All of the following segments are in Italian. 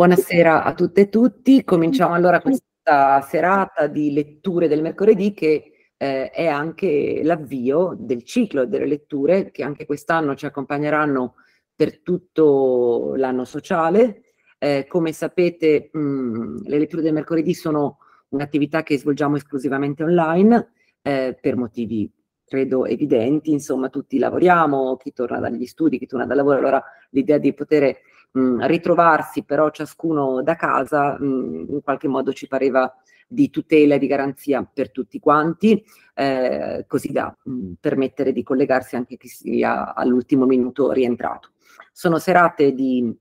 Buonasera a tutte e tutti. Cominciamo allora questa serata di letture del mercoledì che è anche l'avvio del ciclo delle letture che anche quest'anno ci accompagneranno per tutto l'anno sociale. Come sapete, le letture del mercoledì sono un'attività che svolgiamo esclusivamente online per motivi credo evidenti, insomma tutti lavoriamo, chi torna dagli studi, chi torna dal lavoro, allora l'idea di poter ritrovarsi però ciascuno da casa in qualche modo ci pareva di tutela e di garanzia per tutti quanti, così da permettere di collegarsi anche chi sia all'ultimo minuto rientrato. Sono serate di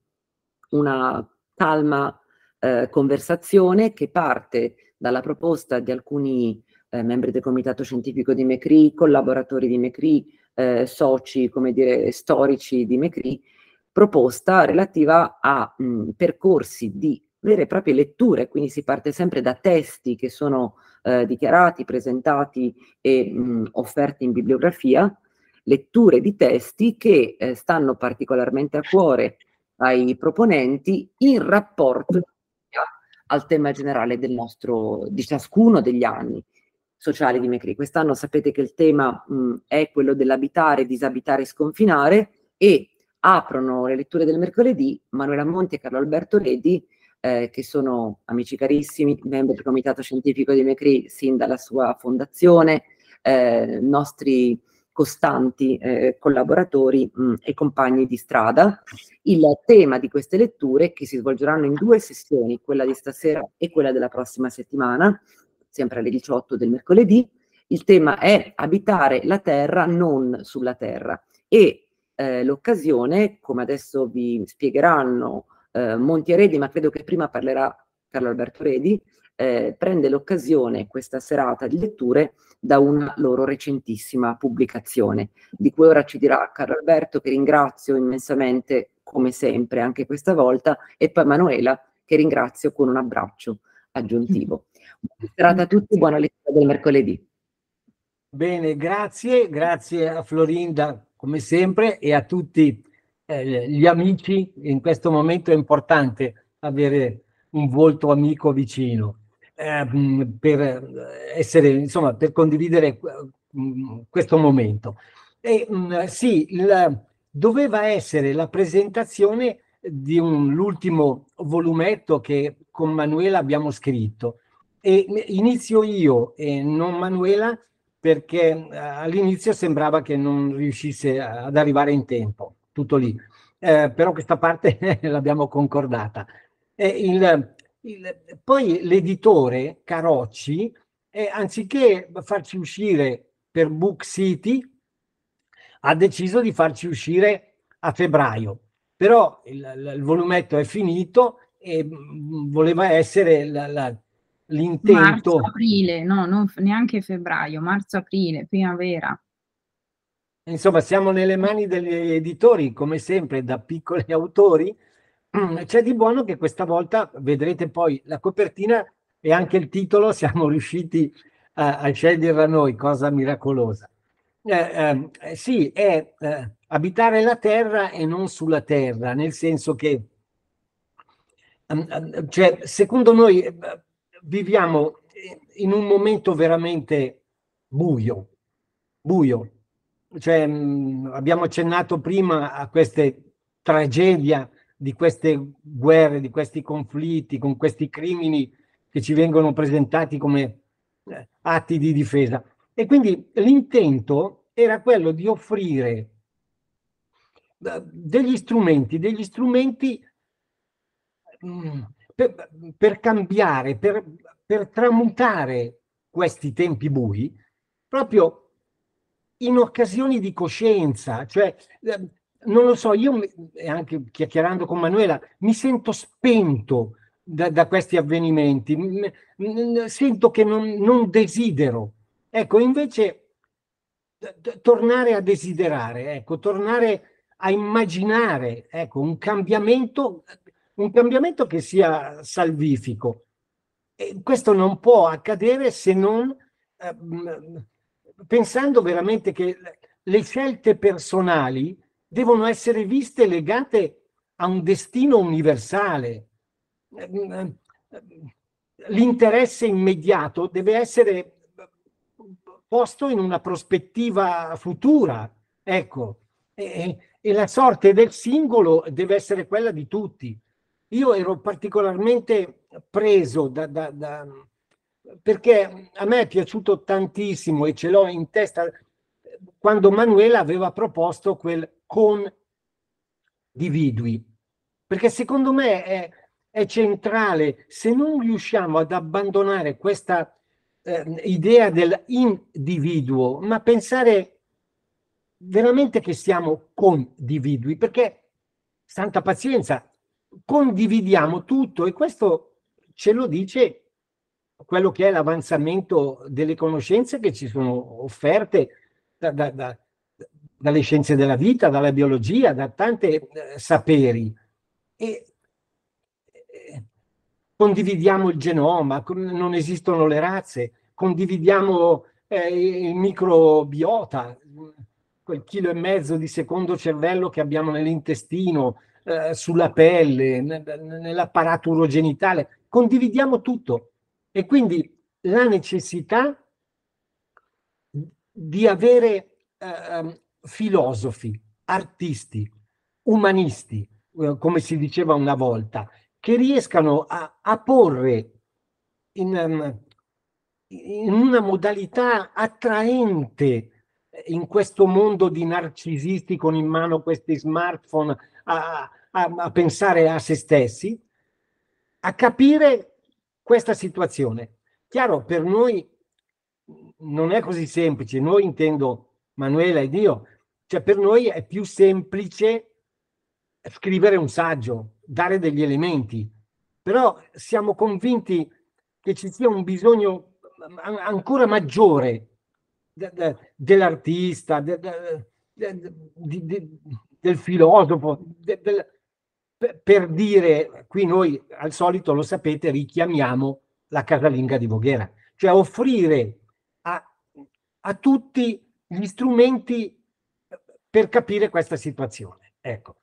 una calma conversazione che parte dalla proposta di alcuni membri del comitato scientifico di MECRI, collaboratori di MECRI, soci, come dire, storici di MECRI, proposta relativa a percorsi di vere e proprie letture, quindi si parte sempre da testi che sono dichiarati, presentati e offerti in bibliografia, letture di testi che stanno particolarmente a cuore ai proponenti in rapporto al tema generale del nostro, di ciascuno degli anni sociali di MECRI. Quest'anno sapete che il tema è quello dell'abitare, disabitare e sconfinare, e aprono le letture del mercoledì Manuela Monti e Carlo Alberto Redi, che sono amici carissimi, membri del comitato scientifico di MECRI sin dalla sua fondazione, nostri costanti collaboratori e compagni di strada. Il tema di queste letture, che si svolgeranno in 2 sessioni, quella di stasera e quella della prossima settimana, sempre alle 18 del mercoledì, il tema è abitare la terra non sulla terra, e l'occasione, come adesso vi spiegheranno Monti e Redi, ma credo che prima parlerà Carlo Alberto Redi, prende l'occasione questa serata di letture da una loro recentissima pubblicazione, di cui ora ci dirà Carlo Alberto, che ringrazio immensamente come sempre anche questa volta, e poi Manuela, che ringrazio con un abbraccio aggiuntivo. Buona serata a tutti, buona lettura del mercoledì. Bene, grazie a Florinda come sempre e a tutti gli amici. In questo momento è importante avere un volto amico vicino per essere, insomma, per condividere questo momento. E sì, doveva essere la presentazione di l'ultimo volumetto che con Manuela abbiamo scritto, e inizio io e non Manuela, perché all'inizio sembrava che non riuscisse ad arrivare in tempo, tutto lì. Però questa parte l'abbiamo concordata. Poi l'editore Carocci, anziché farci uscire per Book City, ha deciso di farci uscire a febbraio. Però il volumetto è finito e voleva essere l'intento. Marzo-aprile, no, non neanche febbraio, marzo-aprile, primavera. Insomma, siamo nelle mani degli editori, come sempre, da piccoli autori. C'è di buono che questa volta, vedrete poi la copertina e anche il titolo, siamo riusciti a sceglierla noi, cosa miracolosa. Sì, è abitare la terra e non sulla terra, nel senso che, cioè, secondo noi viviamo in un momento veramente buio. Cioè, abbiamo accennato prima a queste tragedie, di queste guerre, di questi conflitti, con questi crimini che ci vengono presentati come atti di difesa. E quindi l'intento era quello di offrire degli strumenti per cambiare, per tramutare questi tempi bui, proprio in occasioni di coscienza. Cioè, non lo so, io anche chiacchierando con Manuela mi sento spento da questi avvenimenti, sento che non desidero. Ecco, invece tornare a desiderare, ecco, tornare a immaginare, ecco, un cambiamento che sia salvifico. E questo non può accadere se non pensando veramente che le scelte personali devono essere viste legate a un destino universale. l'interesse immediato deve essere posto in una prospettiva futura, ecco, e la sorte del singolo deve essere quella di tutti. Io ero particolarmente preso perché a me è piaciuto tantissimo e ce l'ho in testa quando Manuela aveva proposto quel condividui, perché secondo me è centrale. Se non riusciamo ad abbandonare questa idea dell'individuo, ma pensare veramente che siamo condividui, perché santa pazienza, condividiamo tutto, e questo ce lo dice quello che è l'avanzamento delle conoscenze che ci sono offerte dalle scienze della vita, dalla biologia, da tanti saperi. E condividiamo il genoma, non esistono le razze, condividiamo il microbiota, quel 1,5 kg di secondo cervello che abbiamo nell'intestino, sulla pelle, nell'apparato urogenitale, condividiamo tutto. E quindi la necessità di avere filosofi, artisti, umanisti, come si diceva una volta, che riescano a porre in una modalità attraente in questo mondo di narcisisti con in mano questi smartphone a pensare a se stessi, a capire questa situazione. Chiaro, per noi non è così semplice. Noi, intendo Manuela ed io, cioè per noi è più semplice scrivere un saggio, dare degli elementi, però siamo convinti che ci sia un bisogno ancora maggiore dell'artista, del filosofo, per dire, qui noi al solito, lo sapete, richiamiamo la casalinga di Voghera, cioè offrire a tutti gli strumenti per capire questa situazione. Ecco.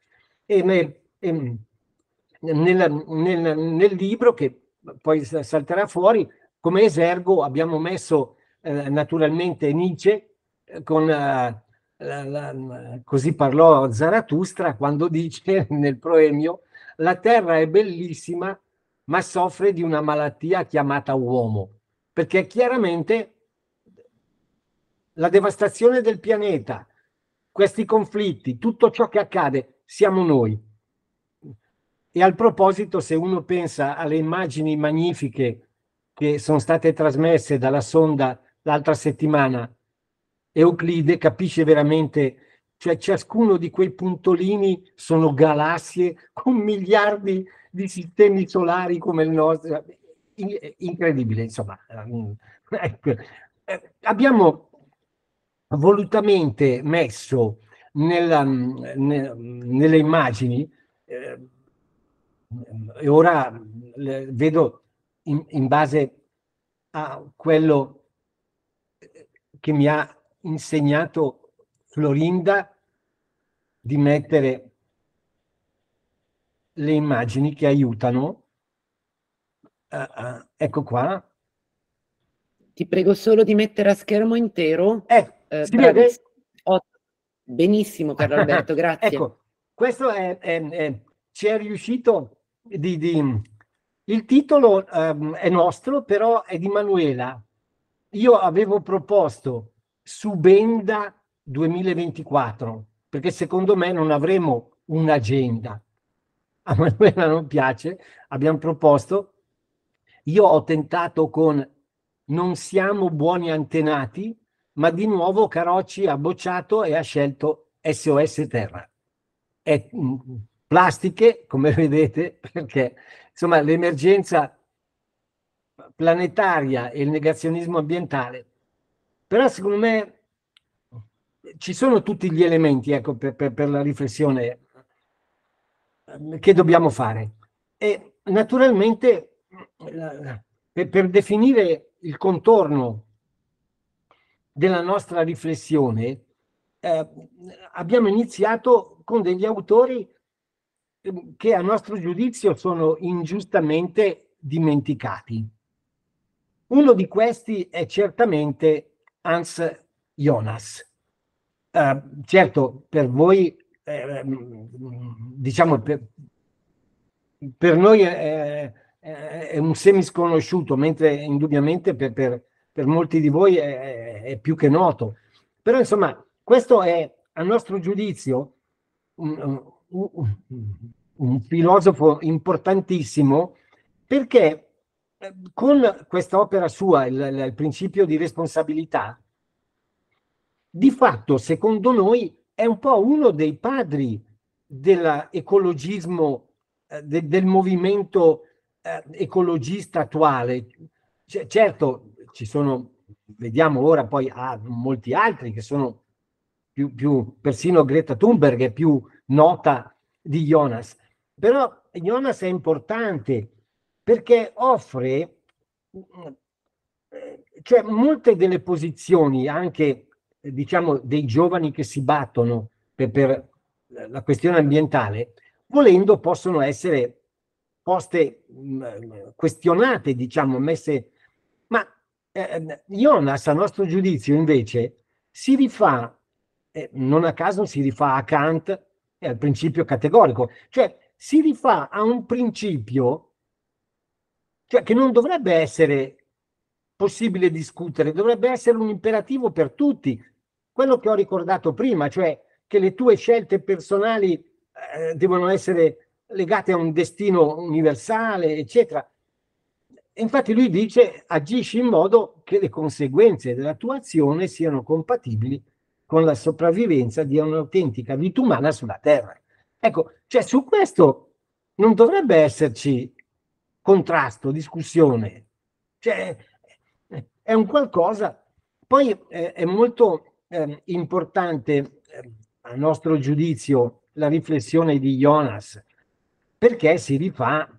Nel libro, che poi salterà fuori, come esergo abbiamo messo naturalmente Nietzsche, con così parlò Zarathustra, quando dice nel proemio: la terra è bellissima ma soffre di una malattia chiamata uomo, perché chiaramente la devastazione del pianeta, questi conflitti, tutto ciò che accade, siamo noi. E al proposito, se uno pensa alle immagini magnifiche che sono state trasmesse dalla sonda l'altra settimana, Euclide, capisce veramente, cioè ciascuno di quei puntolini sono galassie con miliardi di sistemi solari come il nostro. Incredibile, insomma. Ecco. Abbiamo volutamente messo nelle immagini, e ora vedo in base a quello che mi ha insegnato Florinda, di mettere le immagini che aiutano. Ecco qua. Ti prego solo di mettere a schermo intero. Si vede? Benissimo, Carlo Alberto, grazie. Ecco, questo ci è riuscito il titolo è nostro, però è di Manuela. Io avevo proposto Subenda 2024, perché secondo me non avremo un'agenda. A Manuela non piace, abbiamo proposto. Io ho tentato con Non siamo buoni antenati, ma di nuovo Carocci ha bocciato e ha scelto SOS Terra. È plastiche, come vedete, perché insomma l'emergenza planetaria e il negazionismo ambientale. Però secondo me ci sono tutti gli elementi, ecco, per la riflessione che dobbiamo fare. E naturalmente per definire il contorno della nostra riflessione abbiamo iniziato con degli autori che a nostro giudizio sono ingiustamente dimenticati. Uno di questi è certamente Hans Jonas. Certo, per voi, diciamo, per noi è un semisconosciuto, mentre indubbiamente per molti di voi è più che noto. Però, insomma, questo è, a nostro giudizio, un filosofo importantissimo, perché con questa opera sua, il principio di responsabilità, di fatto, secondo noi, è un po' uno dei padri dell'ecologismo, del movimento ecologista attuale. Certo, ci sono, vediamo ora poi molti altri che sono persino Greta Thunberg è più nota di Jonas. Però Jonas è importante perché offre, cioè, molte delle posizioni anche, diciamo, dei giovani che si battono per la questione ambientale, volendo possono essere poste, questionate, diciamo, messe. Ma Jonas, a nostro giudizio, invece, si rifà, non a caso si rifà a Kant e al principio categorico, cioè si rifà a un principio, cioè, che non dovrebbe essere possibile discutere, dovrebbe essere un imperativo per tutti. Quello che ho ricordato prima, cioè che le tue scelte personali devono essere legate a un destino universale, eccetera. Infatti lui dice: agisci in modo che le conseguenze della tua azione siano compatibili con la sopravvivenza di un'autentica vita umana sulla Terra. Ecco, cioè su questo non dovrebbe esserci contrasto, discussione. Cioè, è un qualcosa. Poi è molto importante, a nostro giudizio, la riflessione di Jonas, perché si rifà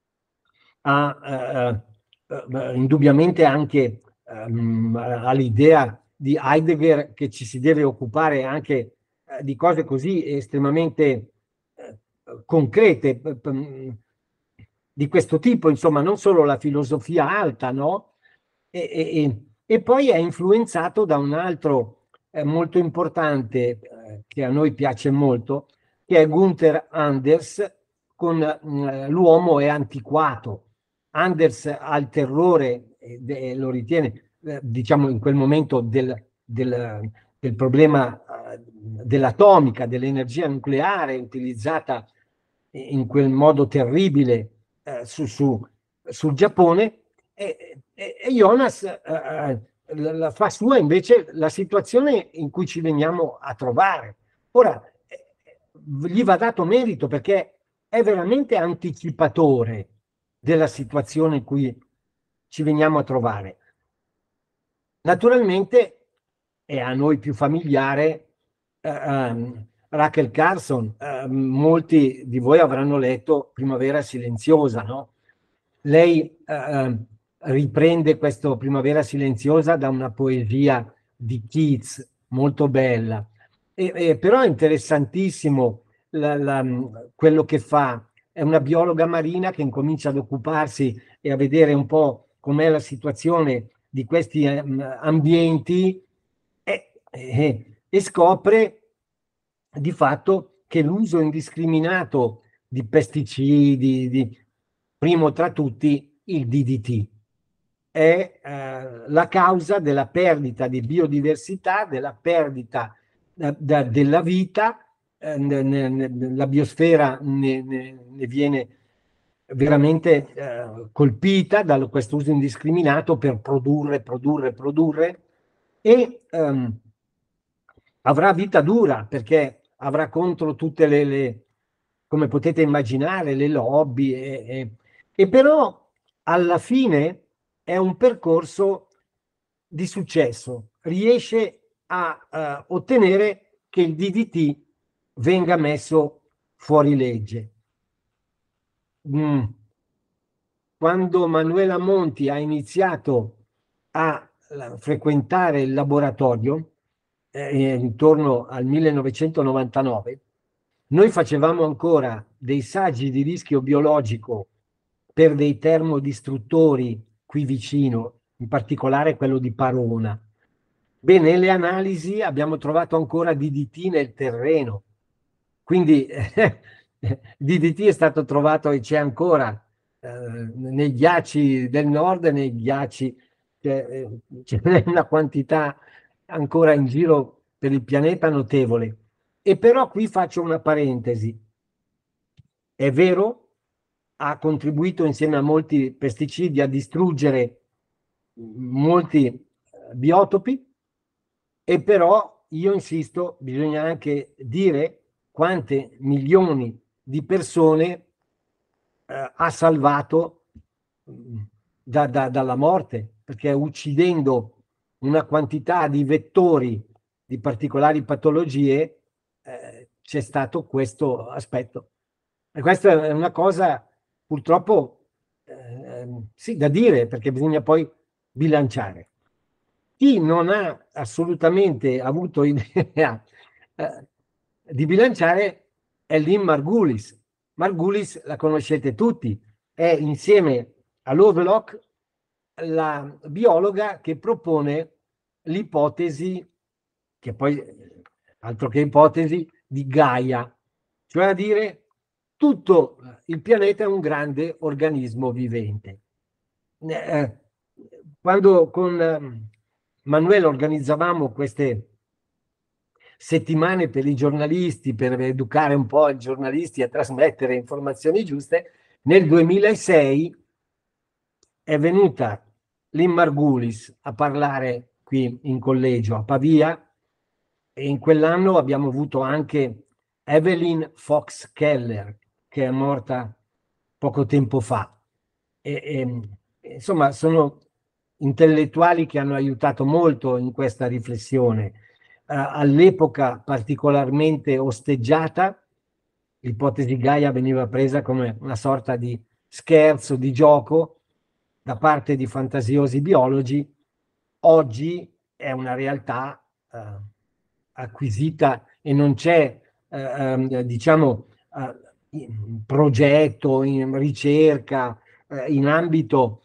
indubbiamente anche all'idea di Heidegger, che ci si deve occupare anche di cose così estremamente concrete di questo tipo, insomma, non solo la filosofia alta, no? E poi è influenzato da un altro molto importante che a noi piace molto, che è Gunther Anders, con L'uomo è antiquato. Anders ha il terrore, lo ritiene, diciamo, in quel momento del problema dell'atomica, dell'energia nucleare utilizzata in quel modo terribile sul Giappone, e Jonas la fa sua invece la situazione in cui ci veniamo a trovare. Ora, gli va dato merito perché è veramente anticipatore della situazione in cui ci veniamo a trovare. Naturalmente è a noi più familiare Rachel Carson. Molti di voi avranno letto Primavera silenziosa, no? Lei riprende questo Primavera silenziosa da una poesia di Keats molto bella, però è interessantissimo quello che fa. È una biologa marina che incomincia ad occuparsi e a vedere un po' com'è la situazione di questi ambienti e scopre di fatto che l'uso indiscriminato di pesticidi, primo tra tutti il DDT, è la causa della perdita di biodiversità, della perdita della vita. La biosfera ne viene veramente colpita da questo uso indiscriminato per produrre e avrà vita dura perché avrà contro tutte come potete immaginare, le lobby e però alla fine è un percorso di successo, riesce a ottenere che il DDT venga messo fuori legge. Quando Manuela Monti ha iniziato a frequentare il laboratorio, intorno al 1999, Noi facevamo ancora dei saggi di rischio biologico per dei termodistruttori qui vicino, in particolare quello di Parona. Bene, nelle analisi abbiamo trovato ancora DDT nel terreno, quindi DDT è stato trovato e c'è ancora nei ghiacci del nord e nei ghiacci, ce n'è una quantità ancora in giro per il pianeta notevole. E però qui faccio una parentesi. È vero, ha contribuito insieme a molti pesticidi a distruggere molti biotopi, e però io insisto, bisogna anche dire quante milioni di persone ha salvato dalla morte, perché uccidendo una quantità di vettori di particolari patologie c'è stato questo aspetto. E questa è una cosa purtroppo sì, da dire, perché bisogna poi bilanciare. Chi non ha assolutamente avuto idea di bilanciare è Lynn Margulis. Margulis la conoscete tutti, è insieme a Lovelock la biologa che propone l'ipotesi, che poi altro che ipotesi, di Gaia, cioè a dire tutto il pianeta è un grande organismo vivente. Quando con Manuela organizzavamo queste settimane per i giornalisti, per educare un po' i giornalisti a trasmettere informazioni giuste, nel 2006 è venuta Lynn Margulis a parlare qui in collegio a Pavia, e in quell'anno abbiamo avuto anche Evelyn Fox Keller, che è morta poco tempo fa. Insomma, sono intellettuali che hanno aiutato molto in questa riflessione. All'epoca particolarmente osteggiata, l'ipotesi Gaia veniva presa come una sorta di scherzo, di gioco da parte di fantasiosi biologi. Oggi è una realtà acquisita e non c'è, diciamo, progetto, in ricerca, in ambito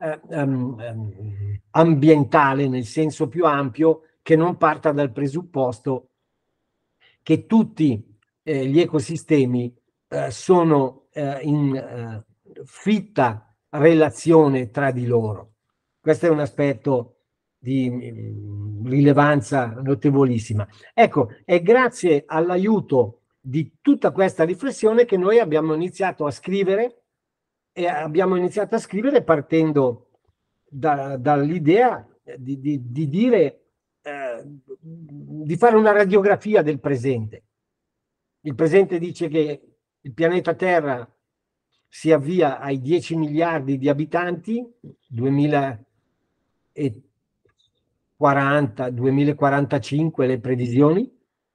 ambientale nel senso più ampio, che non parta dal presupposto che tutti gli ecosistemi sono in fitta relazione tra di loro. Questo è un aspetto di rilevanza notevolissima. Ecco, è grazie all'aiuto di tutta questa riflessione che noi abbiamo iniziato a scrivere, e abbiamo iniziato a scrivere partendo dall'idea di dire di fare una radiografia del presente. Il presente dice che il pianeta Terra si avvia ai 10 miliardi di abitanti, 2040, 2045 le previsioni.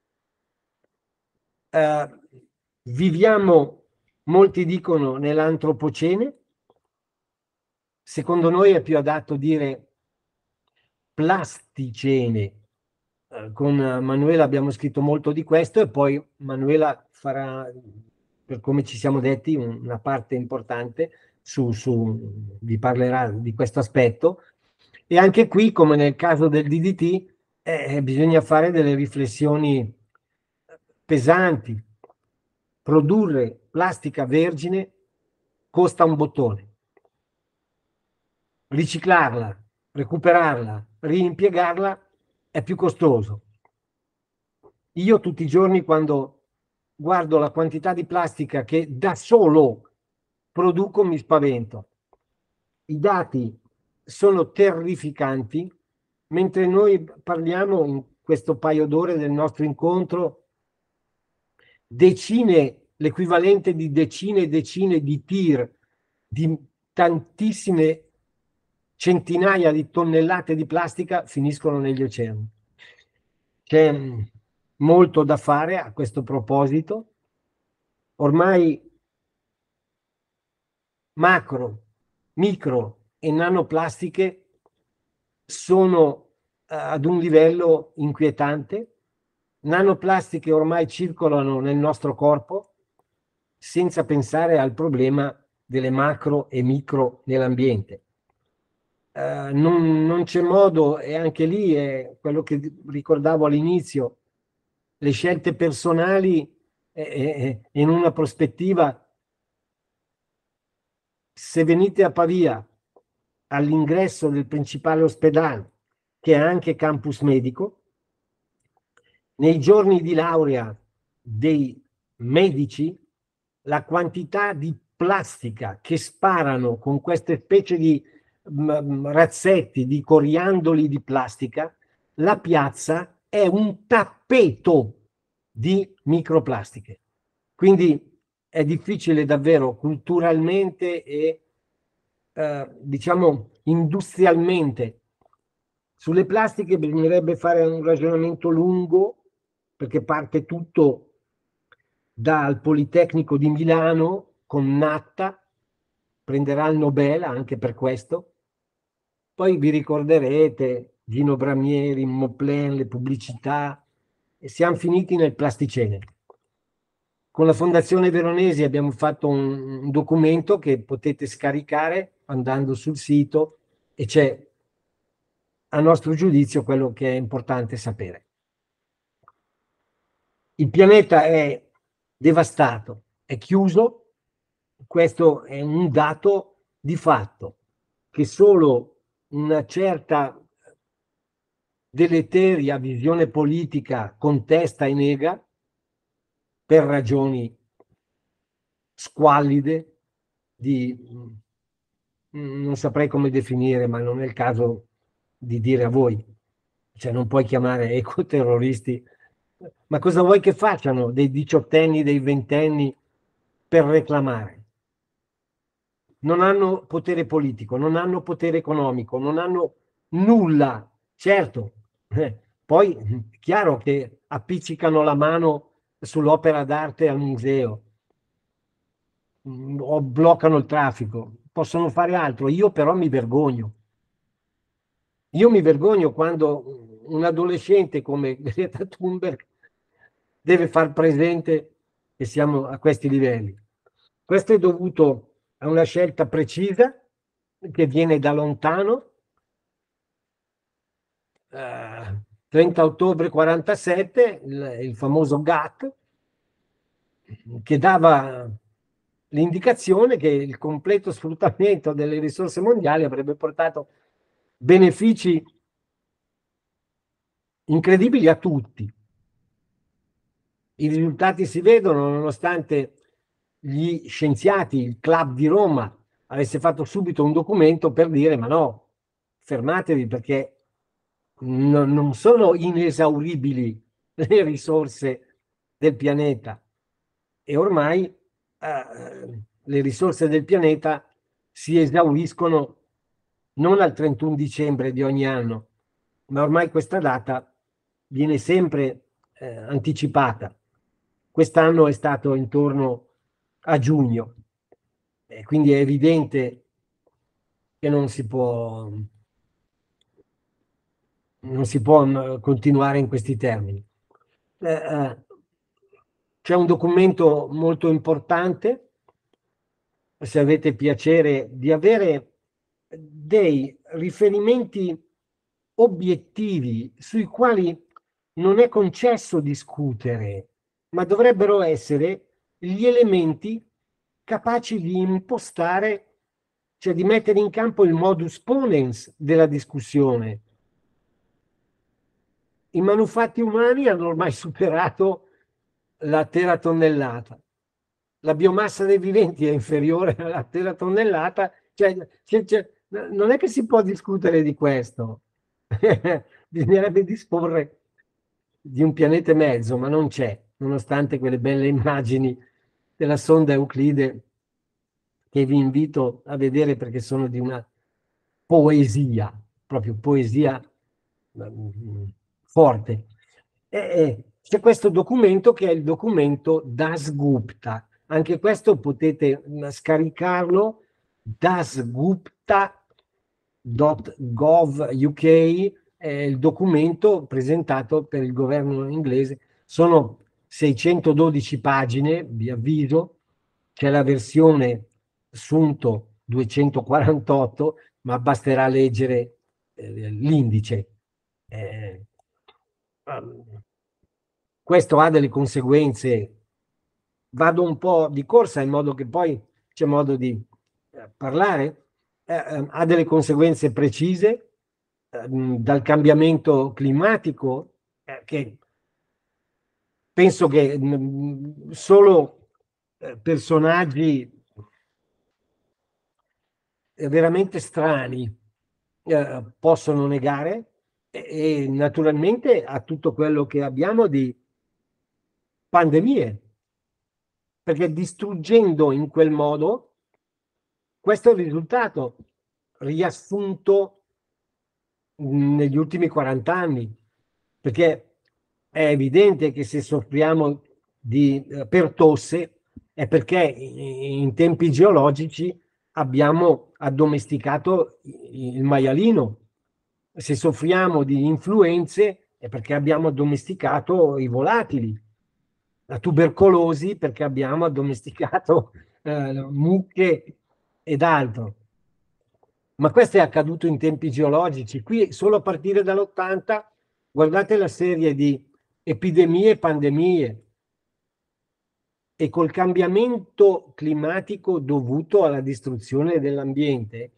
Viviamo, molti dicono, nell'antropocene. Secondo noi è più adatto dire plasticene. Con Manuela abbiamo scritto molto di questo, e poi Manuela farà, per come ci siamo detti, una parte importante vi parlerà di questo aspetto. E anche qui, come nel caso del DDT, bisogna fare delle riflessioni pesanti. Produrre plastica vergine costa un bottone. Riciclarla, recuperarla, rimpiegarla è più costoso. Io tutti i giorni, quando guardo la quantità di plastica che da solo produco, mi spavento. I dati sono terrificanti. Mentre noi parliamo in questo paio d'ore del nostro incontro, l'equivalente di decine e decine di tir, di tantissime centinaia di tonnellate di plastica finiscono negli oceani. C'è molto da fare a questo proposito. Ormai macro, micro e nanoplastiche sono ad un livello inquietante. nanoplastiche ormai circolano nel nostro corpo senza pensare al problema delle macro e micro nell'ambiente. Non c'è modo, e anche lì è quello che ricordavo all'inizio, le scelte personali in una prospettiva. Se venite a Pavia all'ingresso del principale ospedale, che è anche campus medico, nei giorni di laurea dei medici, la quantità di plastica che sparano con queste specie di razzetti, di coriandoli di plastica, la piazza è un tappeto di microplastiche. Quindi è difficile davvero culturalmente e diciamo industrialmente. Sulle plastiche bisognerebbe fare un ragionamento lungo, perché parte tutto dal Politecnico di Milano con Natta, prenderà il Nobel anche per questo. Poi vi ricorderete Gino Bramieri, Moplen, le pubblicità, e siamo finiti nel plasticene. Con la Fondazione Veronesi abbiamo fatto un documento che potete scaricare andando sul sito, e c'è, a nostro giudizio, quello che è importante sapere. Il pianeta è devastato, è chiuso, questo è un dato di fatto che solo una certa deleteria visione politica contesta e nega per ragioni squallide non saprei come definire, ma non è il caso di dire a voi. Cioè, non puoi chiamare ecoterroristi, ma cosa vuoi che facciano dei diciottenni, dei ventenni per reclamare? Non hanno potere politico, non hanno potere economico, non hanno nulla. Certo, poi è chiaro che appiccicano la mano sull'opera d'arte al museo o bloccano il traffico, possono fare altro. Io però mi vergogno. Io mi vergogno quando un adolescente come Greta Thunberg deve far presente che siamo a questi livelli. Questo è dovuto a una scelta precisa che viene da lontano. 30 ottobre 47, il famoso GATT, che dava l'indicazione che il completo sfruttamento delle risorse mondiali avrebbe portato benefici incredibili a tutti. I risultati si vedono, nonostante gli scienziati, il Club di Roma, avesse fatto subito un documento per dire: ma no, fermatevi, perché non sono inesauribili le risorse del pianeta, e ormai le risorse del pianeta si esauriscono non al 31 dicembre di ogni anno, ma ormai questa data viene sempre anticipata. Quest'anno è stato intorno a giugno, quindi è evidente che non si può continuare in questi termini. C'è un documento molto importante, se avete piacere di avere dei riferimenti obiettivi sui quali non è concesso discutere, ma dovrebbero essere gli elementi capaci di impostare, cioè di mettere in campo il modus ponens della discussione. I manufatti umani hanno ormai superato la teratonnellata. La biomassa dei viventi è inferiore alla teratonnellata, non è che si può discutere di questo. Bisognerebbe disporre di un pianeta e mezzo, ma non c'è, nonostante quelle belle immagini della sonda Euclide che vi invito a vedere, perché sono di una poesia, proprio poesia forte. C'è questo documento che è il documento Dasgupta. Anche questo potete scaricarlo, dasgupta.gov.uk, è il documento presentato per il governo inglese Sono 612 pagine, vi avviso, c'è la versione Sunto 248, ma basterà leggere l'indice. Questo ha delle conseguenze. Vado un po' di corsa in modo che poi c'è modo di parlare. Ha delle conseguenze precise dal cambiamento climatico che penso che solo personaggi veramente strani possono negare, e naturalmente a tutto quello che abbiamo di pandemie, perché distruggendo in quel modo, questo è il risultato riassunto negli ultimi 40 anni, perché è evidente che se soffriamo per tosse è perché in tempi geologici abbiamo addomesticato il maialino. Se soffriamo di influenze è perché abbiamo addomesticato i volatili. La tubercolosi perché abbiamo addomesticato mucche ed altro. Ma questo è accaduto in tempi geologici. Qui solo a partire dall'80, guardate la serie di epidemie e pandemie, e col cambiamento climatico dovuto alla distruzione dell'ambiente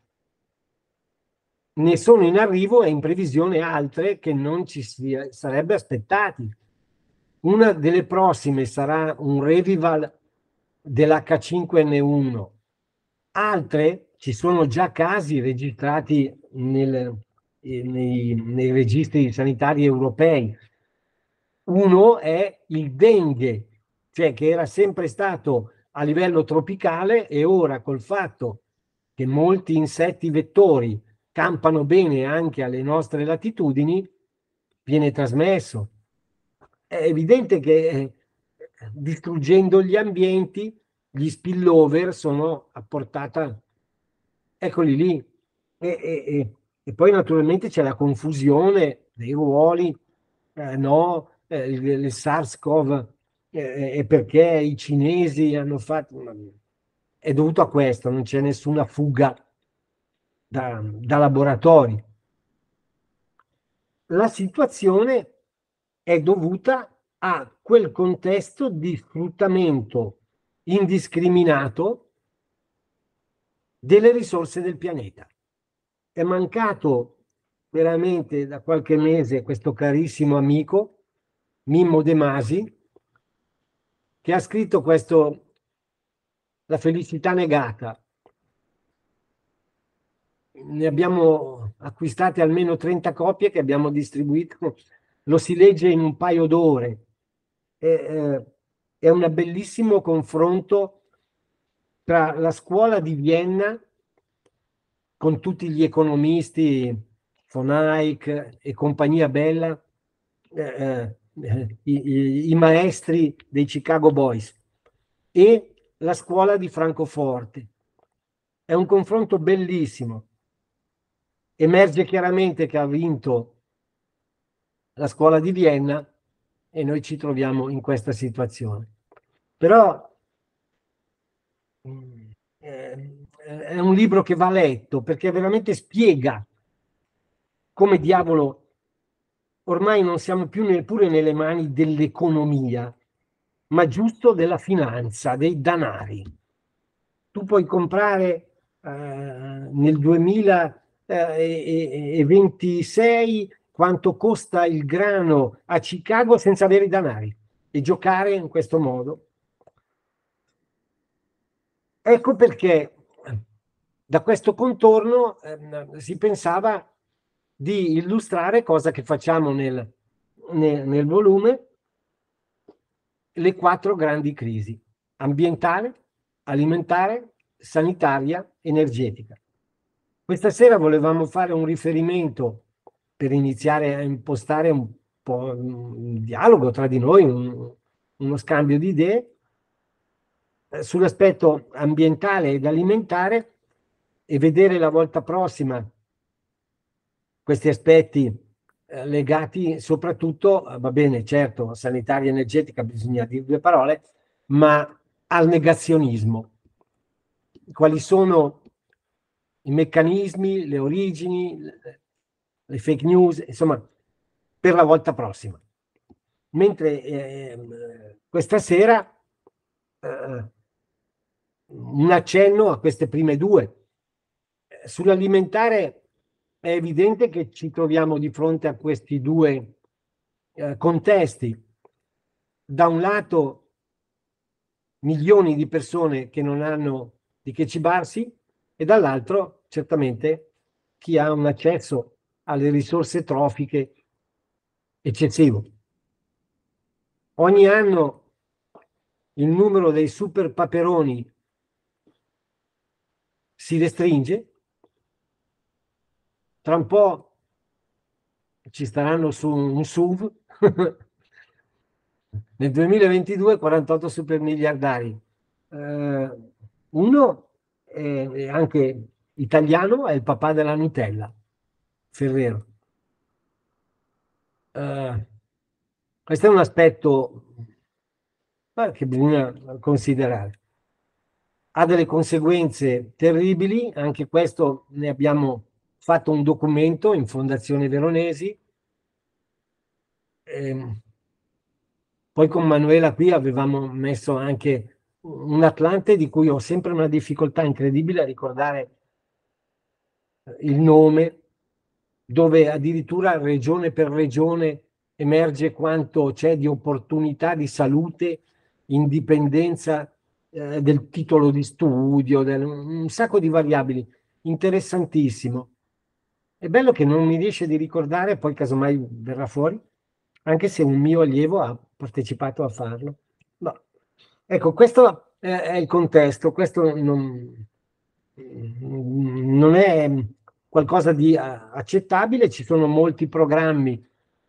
ne sono in arrivo e in previsione altre che non ci si sarebbe aspettati. Una delle prossime sarà un revival dell'H5N1. Altre, ci sono già casi registrati nei registri sanitari europei. Uno è il dengue, cioè che era sempre stato a livello tropicale e ora col fatto che molti insetti vettori campano bene anche alle nostre latitudini, viene trasmesso. È evidente che distruggendo gli ambienti, gli spillover sono a portata, eccoli lì. E poi naturalmente c'è la confusione dei ruoli, il SARS-CoV, e perché i cinesi hanno fatto... È dovuto a questo, non c'è nessuna fuga da laboratori. La situazione è dovuta a quel contesto di sfruttamento indiscriminato delle risorse del pianeta. È mancato veramente da qualche mese questo carissimo amico, Mimmo De Masi, che ha scritto questo La felicità negata. Ne abbiamo acquistate almeno 30 copie che abbiamo distribuito, lo si legge in un paio d'ore. È un bellissimo confronto tra la scuola di Vienna, con tutti gli economisti, von Eyck e compagnia bella, i maestri dei Chicago Boys, e la scuola di Francoforte. È un confronto bellissimo. Emerge chiaramente che ha vinto la scuola di Vienna e noi ci troviamo in questa situazione. Però è un libro che va letto perché veramente spiega come diavolo ormai non siamo più neppure nelle mani dell'economia, ma giusto della finanza, dei danari. Tu puoi comprare nel 2026 quanto costa il grano a Chicago senza avere i danari e giocare in questo modo. Ecco perché da questo contorno si pensava di illustrare, cosa che facciamo nel volume, le 4 grandi crisi: ambientale, alimentare, sanitaria, energetica. Questa sera volevamo fare un riferimento per iniziare a impostare un po' un dialogo tra di noi, uno scambio di idee sull'aspetto ambientale ed alimentare, e vedere la volta prossima questi aspetti legati soprattutto, va bene, certo, sanitaria e energetica, bisogna dire due parole, ma al negazionismo. Quali sono i meccanismi, le origini, le fake news, insomma, per la volta prossima. Mentre questa sera un accenno a queste prime due. Sull'alimentare è evidente che ci troviamo di fronte a questi due contesti. Da un lato milioni di persone che non hanno di che cibarsi e dall'altro certamente chi ha un accesso alle risorse trofiche eccessivo. Ogni anno il numero dei super paperoni si restringe, tra un po' ci staranno su un SUV. Nel 2022 48 super miliardari. Uno è anche italiano, è il papà della Nutella, Ferrero. Questo è un aspetto che bisogna considerare. Ha delle conseguenze terribili, anche questo ne abbiamo fatto un documento in Fondazione Veronesi. Poi con Manuela qui avevamo messo anche un Atlante di cui ho sempre una difficoltà incredibile a ricordare il nome, dove addirittura regione per regione emerge quanto c'è di opportunità di salute, indipendenza del titolo di studio, un sacco di variabili, interessantissimo. È bello che non mi riesce di ricordare, poi casomai verrà fuori, anche se un mio allievo ha partecipato a farlo. No. Ecco, questo è il contesto, questo non è qualcosa di accettabile, ci sono molti programmi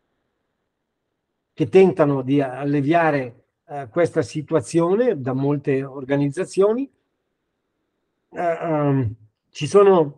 che tentano di alleviare questa situazione da molte organizzazioni. Ci sono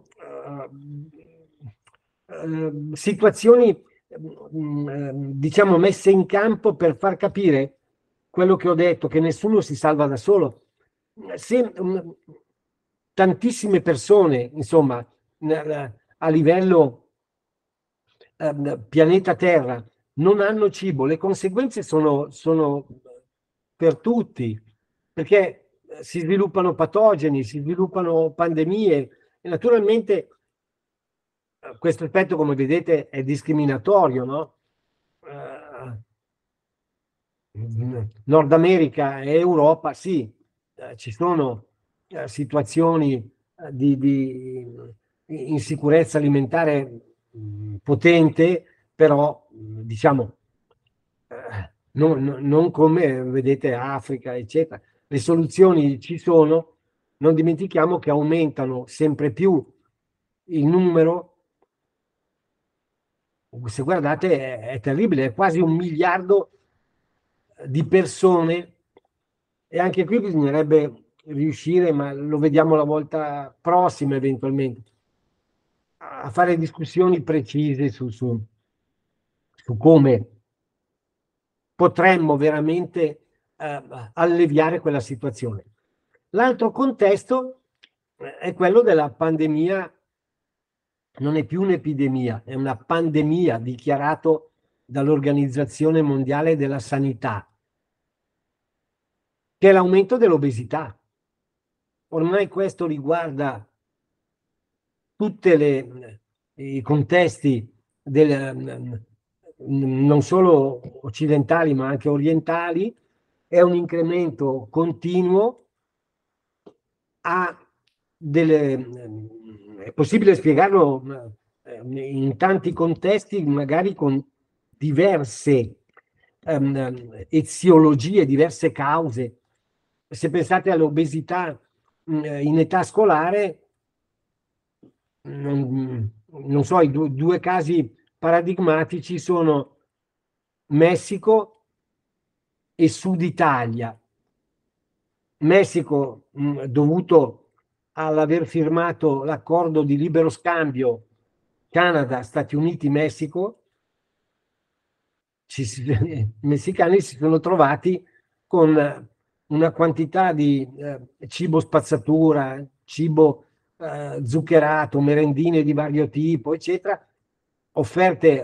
situazioni diciamo messe in campo per far capire quello che ho detto, che nessuno si salva da solo. Se tantissime persone, insomma, a livello pianeta Terra non hanno cibo, le conseguenze sono per tutti, perché si sviluppano patogeni, si sviluppano pandemie e naturalmente questo aspetto, come vedete, è discriminatorio, no? Nord America e Europa, sì, ci sono situazioni di insicurezza alimentare potente, però diciamo non come vedete Africa, eccetera. Le soluzioni ci sono, non dimentichiamo che aumentano sempre più il numero. Se guardate è terribile, è quasi 1 miliardo di persone e anche qui bisognerebbe riuscire, ma lo vediamo la volta prossima eventualmente, a fare discussioni precise su come potremmo veramente alleviare quella situazione. L'altro contesto è quello della pandemia. Non è più un'epidemia, è una pandemia dichiarato dall'Organizzazione Mondiale della Sanità, che è l'aumento dell'obesità. Ormai questo riguarda tutti i contesti non solo occidentali ma anche orientali. È un incremento continuo, è possibile spiegarlo in tanti contesti, magari con diverse eziologie, diverse cause. Se pensate all'obesità in età scolare, non so, i due casi paradigmatici sono Messico e Sud Italia. Messico dovuto all'aver firmato l'accordo di libero scambio Canada, Stati Uniti, Messico, i messicani si sono trovati con una quantità di cibo spazzatura, cibo zuccherato, merendine di vario tipo, eccetera, offerte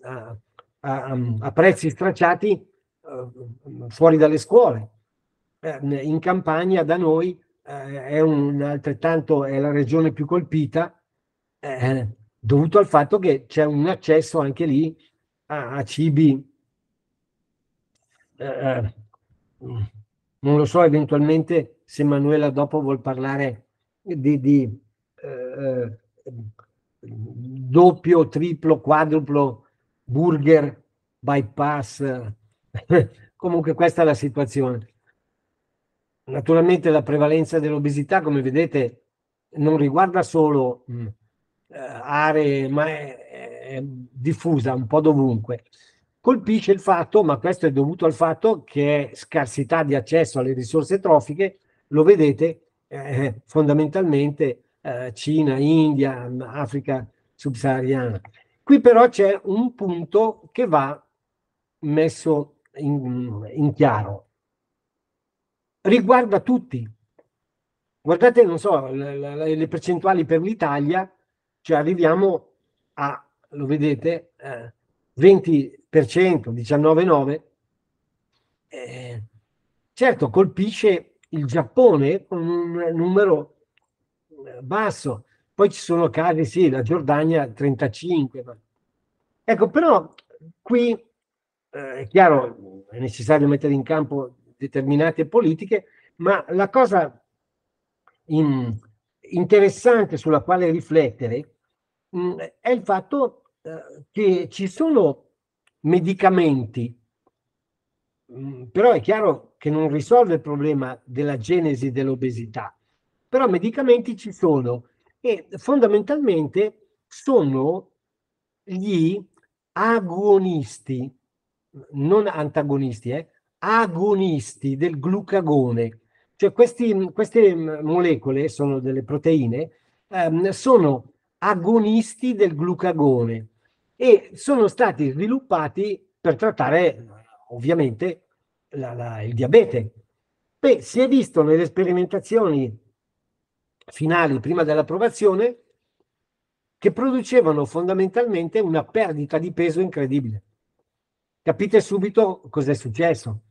a prezzi stracciati fuori dalle scuole. In campagna da noi è la regione più colpita, dovuto al fatto che c'è un accesso anche lì a cibi, non lo so, eventualmente se Manuela dopo vuol parlare di doppio, triplo, quadruplo burger, bypass, comunque questa è la situazione. Naturalmente la prevalenza dell'obesità, come vedete, non riguarda solo aree, ma è diffusa un po' dovunque. Colpisce il fatto, ma questo è dovuto al fatto che è scarsità di accesso alle risorse trofiche, lo vedete fondamentalmente Cina, India, Africa subsahariana. Qui però c'è un punto che va messo in chiaro. Riguarda tutti. Guardate, non so, le percentuali per l'Italia, cioè arriviamo a, lo vedete, 20%, 19,9%. Certo, colpisce il Giappone con un numero basso, poi ci sono casi, sì, la Giordania 35%. Ecco, però qui è chiaro, è necessario mettere in campo determinate politiche, ma la cosa interessante sulla quale riflettere è il fatto che ci sono medicamenti, però è chiaro che non risolve il problema della genesi dell'obesità, però medicamenti ci sono e fondamentalmente sono gli agonisti, non antagonisti, agonisti del glucagone. Cioè queste molecole sono delle proteine, sono agonisti del glucagone e sono stati sviluppati per trattare ovviamente il diabete. Beh, si è visto nelle sperimentazioni finali prima dell'approvazione che producevano fondamentalmente una perdita di peso incredibile. Capite subito cos'è successo?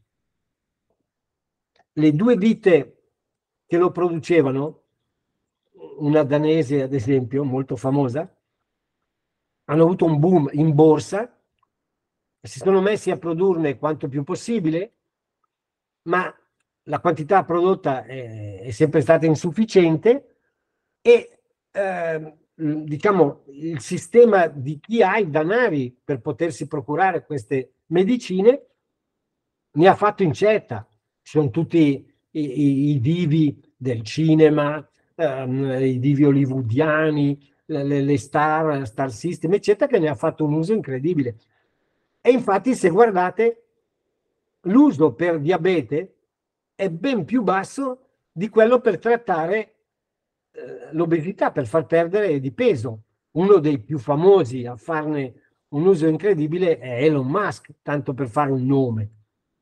Le due ditte che lo producevano, una danese ad esempio, molto famosa, hanno avuto un boom in borsa, si sono messi a produrne quanto più possibile, ma la quantità prodotta è sempre stata insufficiente e diciamo il sistema di chi ha i danari per potersi procurare queste medicine ne ha fatto incetta. Ci sono tutti i divi del cinema, i divi hollywoodiani, le star system, eccetera, che ne ha fatto un uso incredibile. E infatti, se guardate, l'uso per diabete è ben più basso di quello per trattare l'obesità, per far perdere di peso. Uno dei più famosi a farne un uso incredibile è Elon Musk, tanto per fare un nome.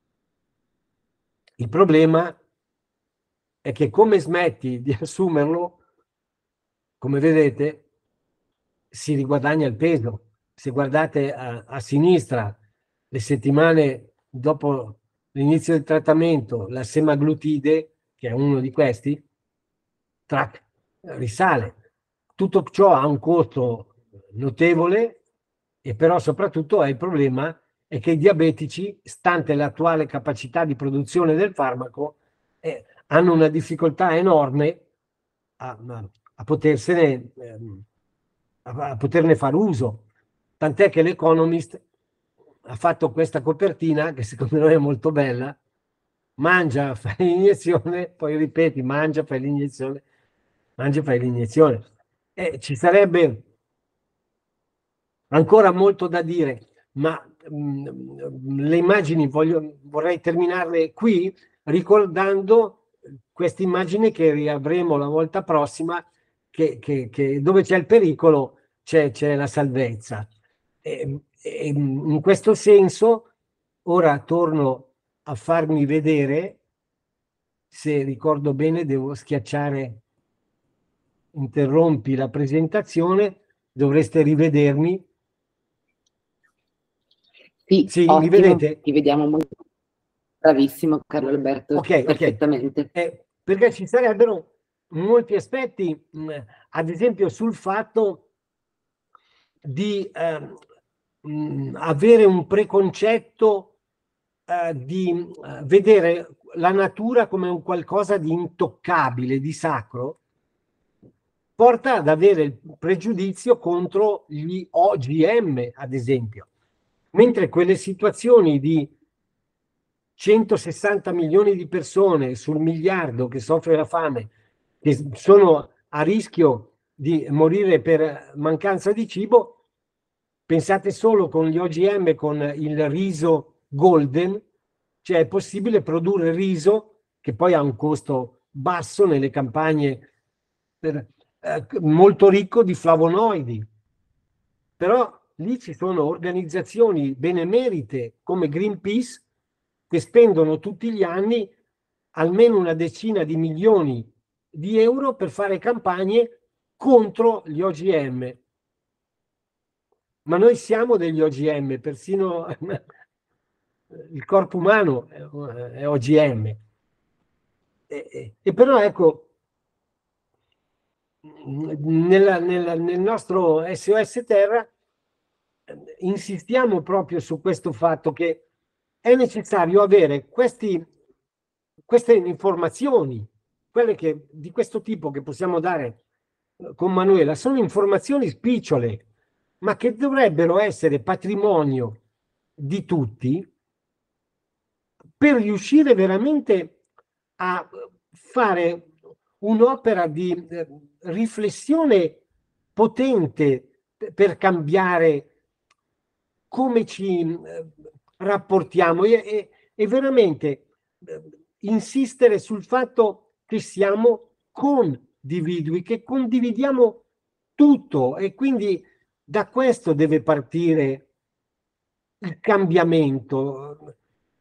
Il problema è che come smetti di assumerlo, come vedete, si riguadagna il peso. Se guardate a sinistra, le settimane dopo l'inizio del trattamento, la semaglutide, che è uno di questi, risale. Tutto ciò ha un costo notevole e però soprattutto il problema è che i diabetici, stante l'attuale capacità di produzione del farmaco, hanno una difficoltà enorme a poterne far uso. Tant'è che l'Economist ha fatto questa copertina, che secondo me è molto bella: mangia, fai l'iniezione, poi ripeti, mangia, fai l'iniezione, mangia, fai l'iniezione. Ci sarebbe ancora molto da dire, ma le immagini vorrei terminarle qui ricordando questa immagine che riavremo la volta prossima, che dove c'è il pericolo c'è la salvezza. In questo senso ora torno a farmi vedere. Se ricordo bene, devo schiacciare interrompi la presentazione, dovreste rivedermi. Sì, Sì, mi ottimo, vedete? ti vediamo molto. Bravissimo Carlo Alberto, Ok, perfettamente. perché ci sarebbero molti aspetti, ad esempio sul fatto di avere un preconcetto di vedere la natura come un qualcosa di intoccabile, di sacro, porta ad avere il pregiudizio contro gli OGM, ad esempio. Mentre quelle situazioni di 160 milioni di persone sul miliardo che soffre la fame, che sono a rischio di morire per mancanza di cibo, pensate solo con gli OGM, con il riso golden, cioè è possibile produrre riso che poi ha un costo basso nelle campagne, molto ricco di flavonoidi. Però lì ci sono organizzazioni benemerite come Greenpeace che spendono tutti gli anni almeno una decina di milioni di euro per fare campagne contro gli OGM. Ma noi siamo degli OGM, persino il corpo umano è OGM. E però ecco, nel nostro SOS Terra insistiamo proprio su questo fatto che è necessario avere queste informazioni, quelle che, di questo tipo che possiamo dare con Manuela, sono informazioni spicciole, ma che dovrebbero essere patrimonio di tutti per riuscire veramente a fare un'opera di riflessione potente per cambiare come ci rapportiamo e veramente insistere sul fatto che siamo condividui, che condividiamo tutto e quindi da questo deve partire il cambiamento.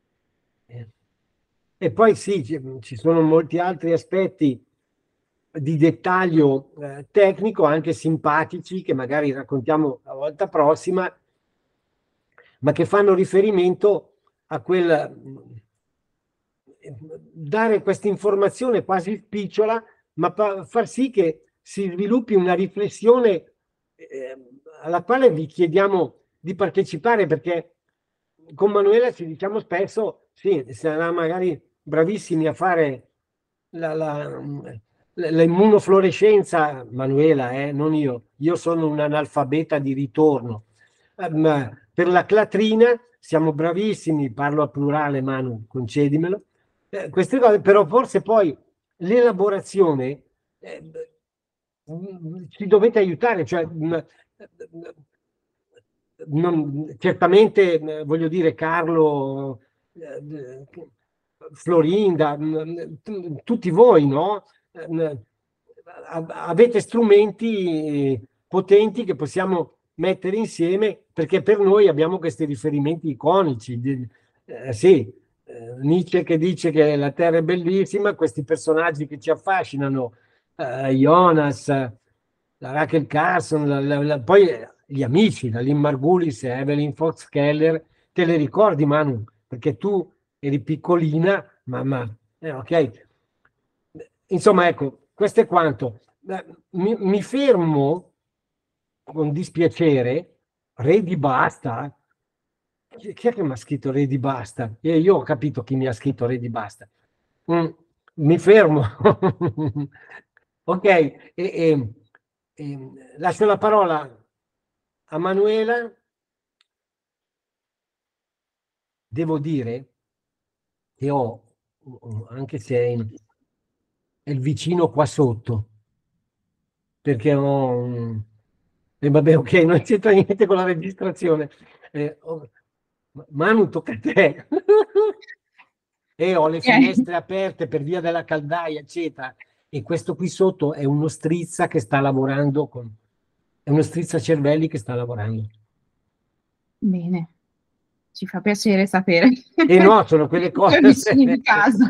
E poi sì, ci sono molti altri aspetti di dettaglio tecnico, anche simpatici, che magari raccontiamo la volta prossima, ma che fanno riferimento a dare questa informazione quasi spicciola, ma far sì che si sviluppi una riflessione alla quale vi chiediamo di partecipare, perché con Manuela ci diciamo spesso, sì, sarà magari bravissimi a fare l'immunofluorescenza, Manuela, non io sono un analfabeta di ritorno. Ma per la clatrina siamo bravissimi, parlo a plurale, Manu, concedimelo. Queste cose, però forse poi l'elaborazione ci dovete aiutare, cioè certamente voglio dire Carlo, Florinda, tutti voi, no? Avete strumenti potenti che possiamo mettere insieme perché per noi abbiamo questi riferimenti iconici. Sì, Nietzsche che dice che la Terra è bellissima, questi personaggi che ci affascinano, Jonas, la Rachel Carson, poi gli amici, la Lynn Margulis e Evelyn Fox Keller, te le ricordi, Manu? Perché tu eri piccolina, ok. Insomma, ecco, questo è quanto. Mi fermo con dispiacere, Re di Basta. Chi è che mi ha scritto Re di Basta? Io ho capito chi mi ha scritto Re di Basta. Mi fermo. Ok, lascio la parola a Manuela. Devo dire che ho, anche se è il vicino qua sotto, perché ho... E vabbè, ok, non c'entra niente con la registrazione. Manu, tocca a te. E ho le finestre aperte per via della caldaia, eccetera. E questo qui sotto è uno strizza che sta lavorando è uno strizza cervelli che sta lavorando. Bene. ci fa piacere sapere. E no, sono quelle cose. Vicini di casa.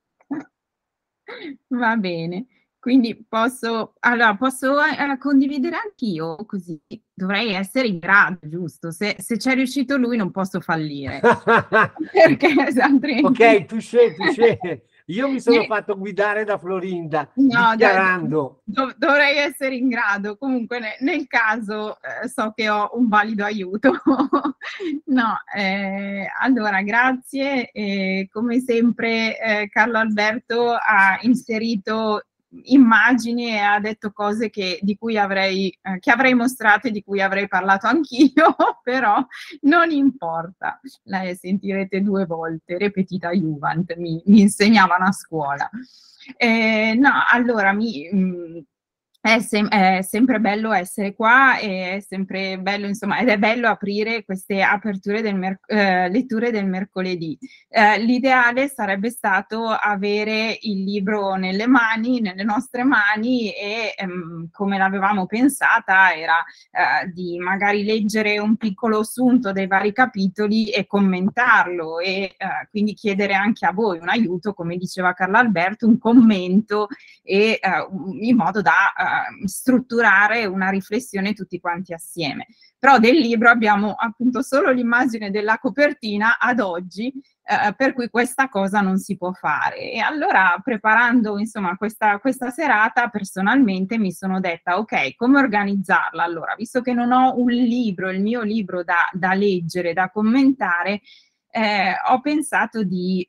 Va bene. Quindi posso condividere anch'io, così dovrei essere in grado, giusto? Se c'è riuscito lui non posso fallire. Perché altrimenti... Ok, touché. Io mi sono fatto guidare da Florinda, dichiarando. Dovrei essere in grado. Comunque nel caso so che ho un valido aiuto. No, allora grazie. Come sempre Carlo Alberto ha inserito immagini e ha detto cose che avrei mostrato e di cui avrei parlato anch'io, però non importa, la sentirete 2 volte, repetita iuvant, mi insegnavano a scuola. No, allora è sempre bello essere qua, è sempre bello, insomma, ed è bello aprire queste aperture letture del mercoledì. L'ideale sarebbe stato avere il libro nelle nostre mani e come l'avevamo pensata era di magari leggere un piccolo assunto dei vari capitoli e commentarlo e quindi chiedere anche a voi un aiuto, come diceva Carlo Alberto, un commento e in modo da strutturare una riflessione tutti quanti assieme. Però del libro abbiamo appunto solo l'immagine della copertina ad oggi, per cui questa cosa non si può fare. E allora, preparando insomma questa serata, personalmente mi sono detta, ok, come organizzarla? Allora, visto che non ho un libro, il mio libro da leggere, da commentare, ho pensato di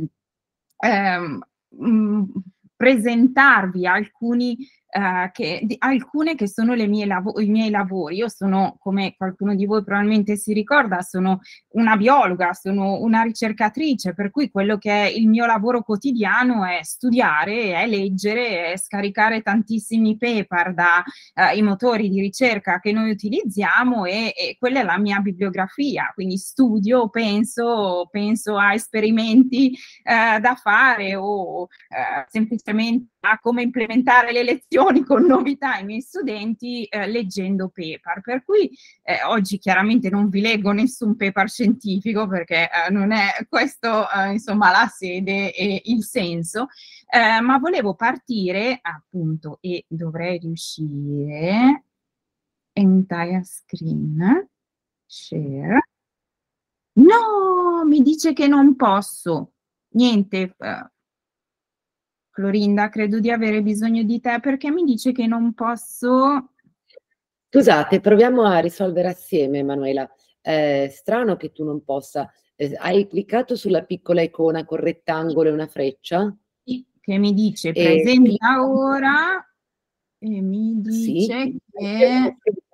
presentarvi alcune che sono i miei lavori. Io sono, come qualcuno di voi probabilmente si ricorda, sono una biologa, sono una ricercatrice, per cui quello che è il mio lavoro quotidiano è studiare, è leggere, è scaricare tantissimi paper dai motori di ricerca che noi utilizziamo e quella è la mia bibliografia, quindi studio, penso a esperimenti da fare o semplicemente a come implementare le lezioni con novità ai miei studenti leggendo paper. Per cui oggi chiaramente non vi leggo nessun paper scientifico perché non è questo insomma la sede e il senso, ma volevo partire appunto e dovrei riuscire entire screen share. No, mi dice che non posso. Niente, Florinda, credo di avere bisogno di te perché mi dice che non posso. Scusate, proviamo a risolvere assieme, Emanuela. Strano che tu non possa. Hai cliccato sulla piccola icona con rettangolo e una freccia? Sì, che mi dice presenta ora e mi dice sì, che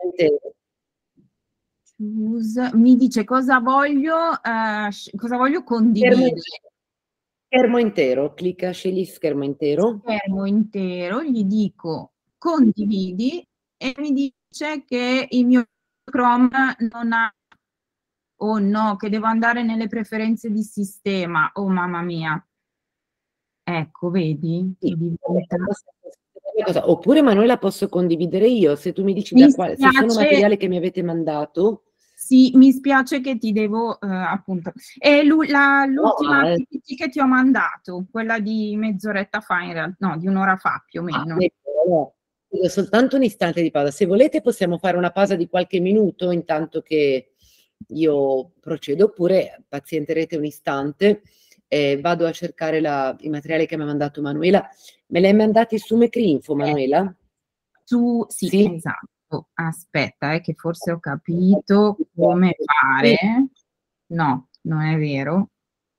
mi dice cosa voglio condividere. Schermo intero, clicca, scegli schermo intero. Schermo intero, gli dico condividi e mi dice che il mio Chrome non ha, oh no, che devo andare nelle preferenze di sistema, oh mamma mia. Ecco, vedi? Sì. Oppure Manuela posso condividere io, se tu mi dici se sono materiale che mi avete mandato. Sì, mi spiace che ti devo appunto. E l'ultima PPT che ti ho mandato, quella di mezz'oretta fa, in realtà, no, di un'ora fa più o meno. Soltanto un istante di pausa. Se volete possiamo fare una pausa di qualche minuto intanto che io procedo, oppure pazienterete un istante. Vado a cercare i materiali che mi ha mandato Manuela. Me li hai mandati su Mecrinfo, Manuela? Sì, esatto. Aspetta, che forse ho capito come fare. No, non è vero.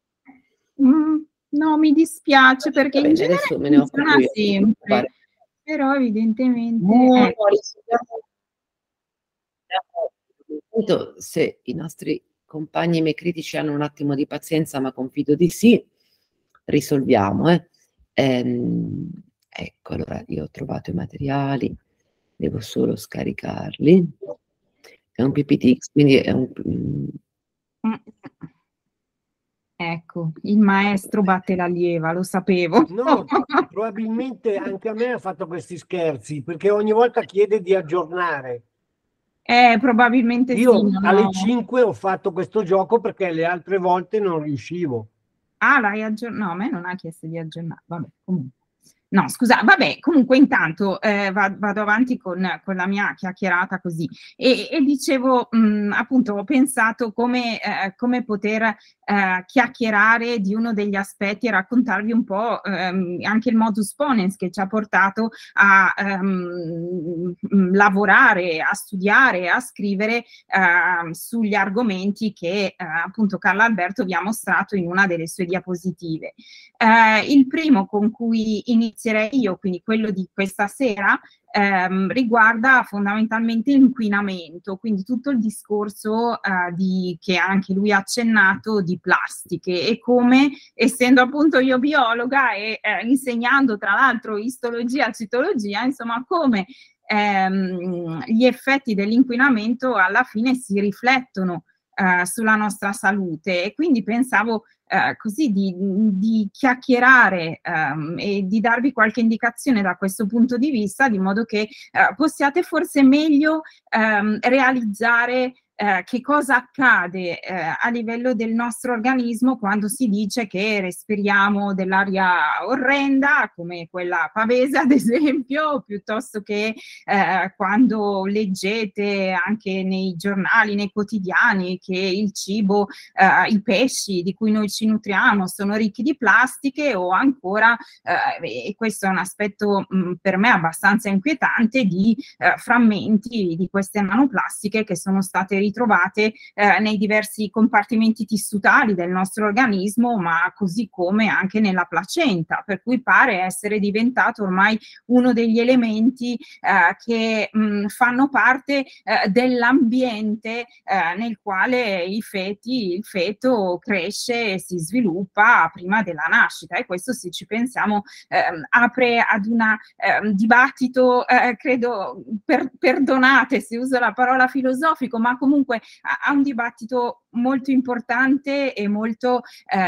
No, mi dispiace perché in genere adesso me ne funziona sempre, però evidentemente se i nostri compagni mecritici hanno un attimo di pazienza, ma confido di sì, risolviamo. Ecco, allora io ho trovato i materiali, devo solo scaricarli. È un PPT, quindi è un... Ecco, il maestro batte l'allieva, lo sapevo. No, probabilmente anche a me ha fatto questi scherzi, perché ogni volta chiede di aggiornare. Probabilmente Io sì. alle 5 ho fatto questo gioco perché le altre volte non riuscivo. Ah, l'hai aggiornato? No, a me non ha chiesto di aggiornare. Vabbè, comunque. No, scusa, vabbè, comunque intanto vado avanti con la mia chiacchierata così e dicevo, appunto, ho pensato come poter chiacchierare di uno degli aspetti e raccontarvi un po' anche il modus ponens che ci ha portato a lavorare, a studiare, a scrivere sugli argomenti che appunto Carlo Alberto vi ha mostrato in una delle sue diapositive. Il primo con cui inizierei io, quindi quello di questa sera, riguarda fondamentalmente l'inquinamento, quindi tutto il discorso che anche lui ha accennato di plastiche e come, essendo appunto io biologa e insegnando tra l'altro istologia, citologia, insomma come gli effetti dell'inquinamento alla fine si riflettono sulla nostra salute e quindi pensavo così di chiacchierare e di darvi qualche indicazione da questo punto di vista, di modo che possiate forse meglio realizzare che cosa accade a livello del nostro organismo quando si dice che respiriamo dell'aria orrenda, come quella pavese ad esempio, piuttosto che quando leggete anche nei giornali, nei quotidiani, che il cibo, i pesci di cui noi ci nutriamo sono ricchi di plastiche, o ancora, e questo è un aspetto per me abbastanza inquietante, di frammenti di queste nanoplastiche che sono state ritrovate nei diversi compartimenti tissutali del nostro organismo, ma così come anche nella placenta, per cui pare essere diventato ormai uno degli elementi che fanno parte dell'ambiente nel quale il feto cresce e si sviluppa prima della nascita, e questo, se ci pensiamo, apre ad un dibattito, credo, perdonate se uso la parola filosofico, ma comunque a un dibattito molto importante e molto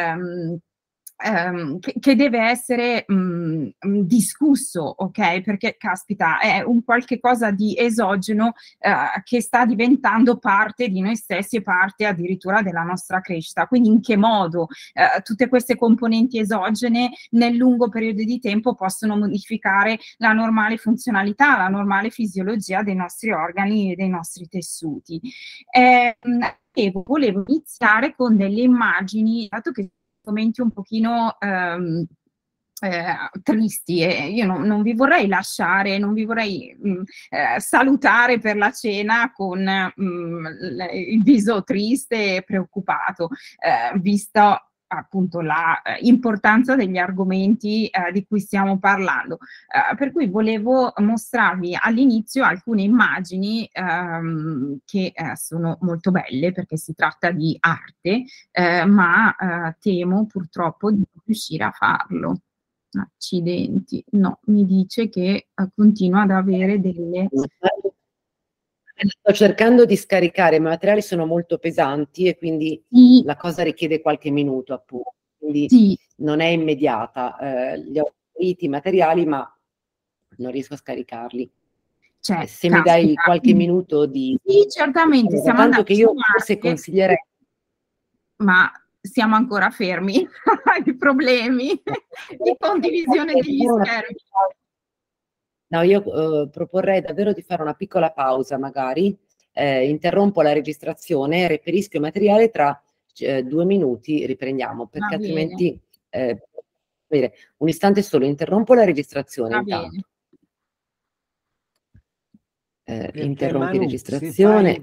che deve essere discusso, ok? Perché caspita, è un qualche cosa di esogeno che sta diventando parte di noi stessi e parte addirittura della nostra crescita. Quindi in che modo tutte queste componenti esogene nel lungo periodo di tempo possono modificare la normale funzionalità, la normale fisiologia dei nostri organi e dei nostri tessuti. Volevo iniziare con delle immagini, dato che momenti un pochino tristi, e io non vi vorrei lasciare, non vi vorrei salutare per la cena con il viso triste e preoccupato, visto appunto la importanza degli argomenti di cui stiamo parlando. Per cui volevo mostrarvi all'inizio alcune immagini che sono molto belle, perché si tratta di arte, ma temo purtroppo di non riuscire a farlo. Accidenti, no, mi dice che continua ad avere delle... Sto cercando di scaricare, i materiali sono molto pesanti e quindi Sì. la cosa richiede qualche minuto, appunto, quindi Sì. non è immediata. Li ho inseriti i materiali, ma non riesco a scaricarli. Cioè, se mi dai qualche minuto di... Sì, certamente, siamo tanto che io forse Marte, consiglierei... ma siamo ancora fermi ai problemi di condivisione degli schermi. No, io proporrei davvero di fare una piccola pausa, magari interrompo la registrazione, reperisco il materiale, tra 2 minuti riprendiamo, perché altrimenti un istante solo, interrompo la registrazione intanto. Interrompi registrazione.